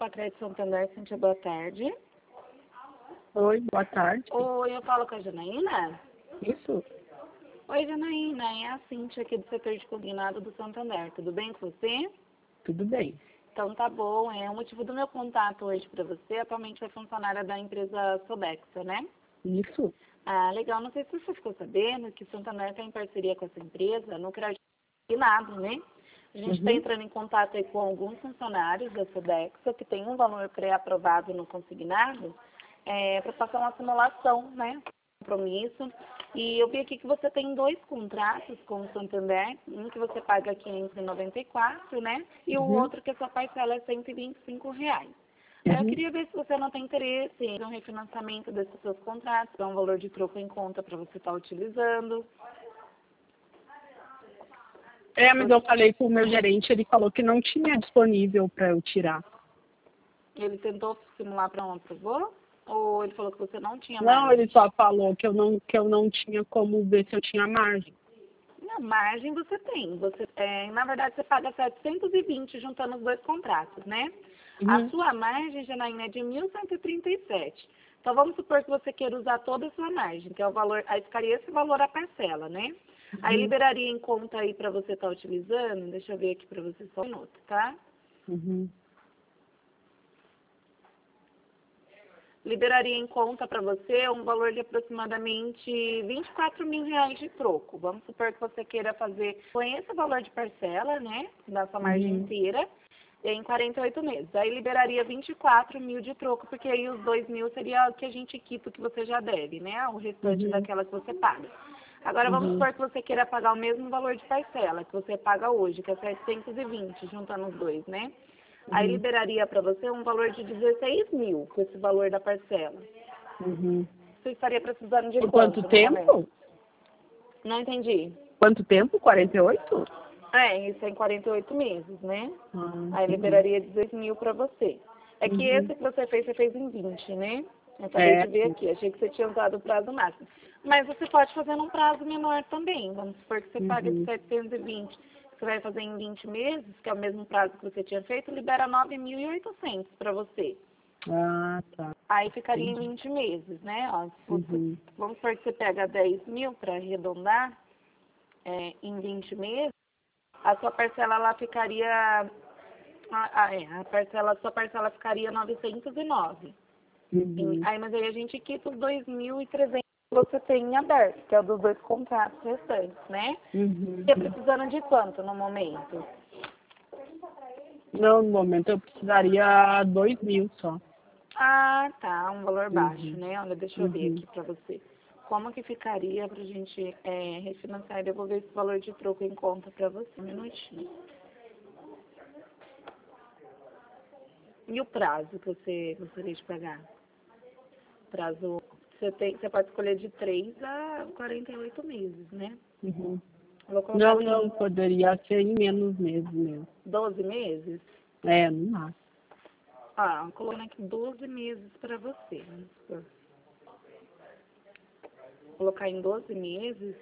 Pacred Santander, Cíntia, boa tarde. Oi, boa tarde. Oi, eu falo com a Janaína? Isso? Oi, Janaína, é a Cíntia aqui do setor de consignado do Santander. Tudo bem com você? Tudo bem. Então tá bom. O motivo do meu contato hoje para você, atualmente é funcionária da empresa Sobexa, né? Isso? Ah, legal. Não sei se você ficou sabendo que o Santander tem parceria com essa empresa no crédito consignado, né? A gente está entrando em contato aí com alguns funcionários da Sobexa que tem um valor pré-aprovado no consignado para passar uma simulação, né? Compromisso. E eu vi aqui que você tem 2 contratos com o Santander, um que você paga R$ 594, né? E o outro que a sua parcela é R$ 125. Aí eu queria ver se você não tem interesse em um refinanciamento desses seus contratos, é um valor de troco em conta para você estar utilizando. Mas eu falei com o meu gerente, ele falou que não tinha disponível para eu tirar. Ele tentou simular para não aprovou? Ou ele falou que você não tinha Não, margem? ele só falou que eu não tinha como ver se eu tinha margem. Na margem você tem. Na verdade, você paga 720 juntando os 2 contratos, né? A sua margem, Janaína, é de 1.137. Então, vamos supor que você queira usar toda a sua margem, que é o valor, aí ficaria esse valor a parcela, né? Aí liberaria em conta aí para você estar utilizando, deixa eu ver aqui para você só um minuto, tá? Liberaria em conta para você um valor de aproximadamente R$ 24 mil de troco. Vamos supor que você queira fazer com esse valor de parcela, né, da sua margem inteira, em 48 meses. Aí liberaria 24 mil de troco, porque aí os 2 mil seria o que a gente quita o que você já deve, né, o restante daquela que você paga. Agora vamos supor que você queira pagar o mesmo valor de parcela que você paga hoje, que é 720, juntando os 2, né? Aí liberaria para você um valor de 16 mil, com esse valor da parcela. Você estaria precisando de Por quanto quanto no tempo? momento? Não entendi. Quanto tempo? 48? Isso é em 48 meses, né? Ah, Aí entendi. liberaria 16 mil para você. É que esse que você fez em 20, né? Eu acabei de ver aqui, achei que você tinha usado o prazo máximo. Mas você pode fazer num prazo menor também. Vamos supor que você paga de 720. Você vai fazer em 20 meses, que é o mesmo prazo que você tinha feito, libera 9.800 para você. Ah, tá. Aí ficaria em 20 meses, né? Ó, vamos supor que você pega 10 mil para arredondar em 20 meses, a sua parcela lá ficaria. A sua parcela ficaria 909. Aí, mas aí a gente quita os 2.300 que você tem em aberto, que é o dos 2 contratos restantes, né? Você precisando de quanto no momento? Não, no momento eu precisaria 2 mil só. Ah, tá, um valor baixo, né? Olha, deixa eu ver aqui pra você. Como que ficaria pra gente refinanciar e devolver esse valor de troco em conta pra você? Um minutinho. E o prazo que você gostaria de pagar? Prazo, você pode escolher de 3 a 48 meses, né? Vou colocar aqui Não, poderia ser em menos meses mesmo. 12 meses? No máximo. Colocando aqui 12 meses para você. Vamos supor. Colocar em 12 meses,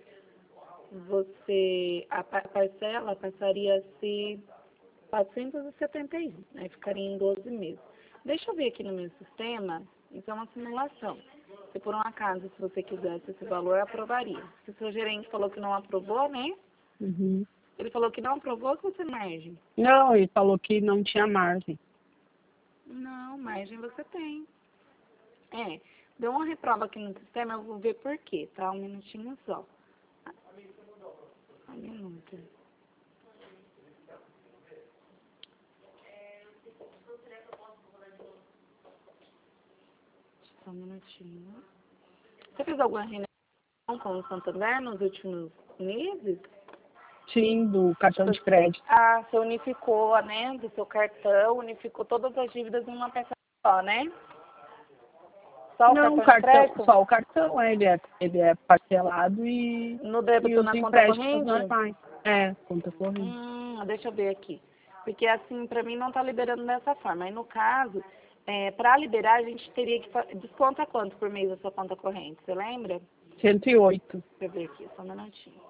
a parcela passaria a ser 471, aí ficaria em 12 meses. Deixa eu ver aqui no meu sistema, isso é uma simulação. Se por um acaso, se você quisesse esse valor, aprovaria. Se o seu gerente falou que não aprovou, né? Ele falou que não aprovou, que você margem? Não, ele falou que não tinha margem. Não, margem você tem. Deu uma reprova aqui no sistema, eu vou ver por quê, tá? Um minutinho só. Um minuto. Só um minutinho. Você fez alguma reunião com o Santander nos últimos meses? Sim, do cartão de crédito. Você unificou, né, do seu cartão, unificou todas as dívidas em uma peça só, né? Só o cartão de crédito? Só o cartão, ele é parcelado e No débito os na conta empréstimos corrente? normais. Conta corrente. Deixa eu ver aqui. Porque assim, para mim não tá liberando dessa forma. Aí no caso, para liberar a gente teria que desconta quanto por mês a sua conta corrente, você lembra? 108. Deixa eu ver aqui, só um minutinho.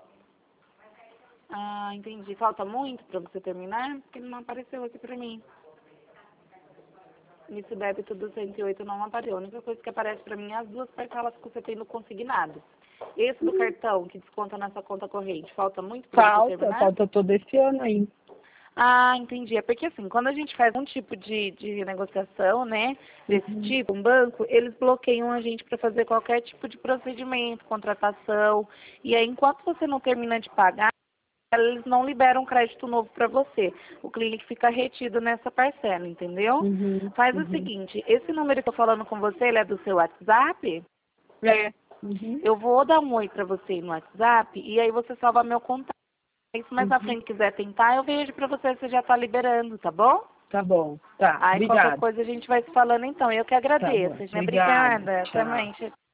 Entendi. Falta muito para você terminar? Porque ele não apareceu aqui para mim. esse débito do 108 não apareceu. A única coisa que aparece para mim é as 2 parcelas que você tem no consignado. Esse do cartão, que desconta nessa conta corrente, falta muito para você terminar? Falta todo esse ano aí. Ah, entendi. É porque assim, quando a gente faz um tipo de negociação, né, desse tipo, um banco, eles bloqueiam a gente para fazer qualquer tipo de procedimento, contratação. E aí, enquanto você não termina de pagar, eles não liberam crédito novo para você. O cliente fica retido nessa parcela, entendeu? Faz o seguinte, esse número que eu tô falando com você, ele é do seu WhatsApp? É. Eu vou dar um oi para você no WhatsApp e aí você salva meu contato. Se mais na frente quiser tentar, eu vejo para você se já tá liberando, tá bom? Tá bom. Tá. Aí Obrigada. qualquer coisa a gente vai se falando então. Eu que agradeço. Tá bom. Obrigada. Até Tchau. mais.